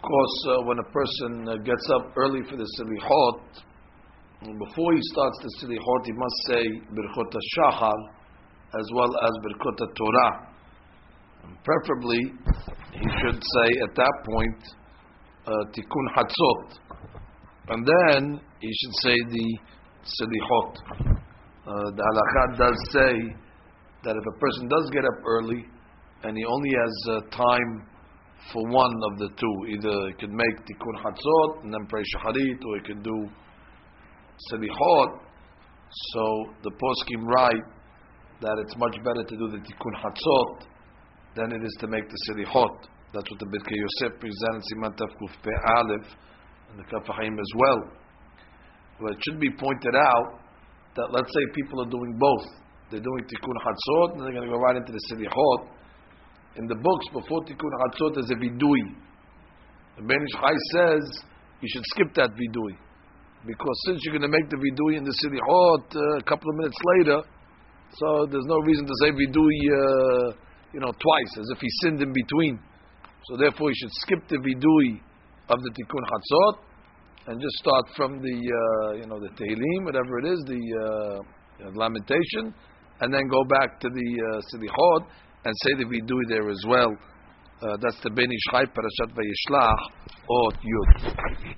course, when a person gets up early for the Silihot, before he starts the Silihot, he must say Birchot HaShachar as well as Birchot HaTorah. And preferably, he should say at that point Tikkun Hatzot, and then he should say the Silihot. The halakha does say that if a person does get up early and he only has time for one of the two, either he could make Tikkun Hatzot and then pray Shacharit, or he could do Silihot. So the poskim write that it's much better to do the Tikkun Hatzot than it is to make the Silihot. That's what the Birkei Yosef presents in Siman Taf Kuf Pei Aleph and the Kaf HaChaim as well. But it should be pointed out that let's say people are doing both. They're doing Tikkun Hatzot and they're going to go right into the Silihot. In the books, before Tikkun Hatzot is a Vidui. The Ben Ish Chai says you should skip that Vidui, because since you're going to make the Vidui in the Silihot a couple of minutes later, so there's no reason to say Vidui twice, as if he sinned in between. So therefore you should skip the Vidui of the Tikkun Hatzot and just start from the the Tehillim, whatever it is, the lamentation, and then go back to the Silihot and say the Vidui there as well. That's the Ben Ish Chai Parashat Vayishlach Ot Yud.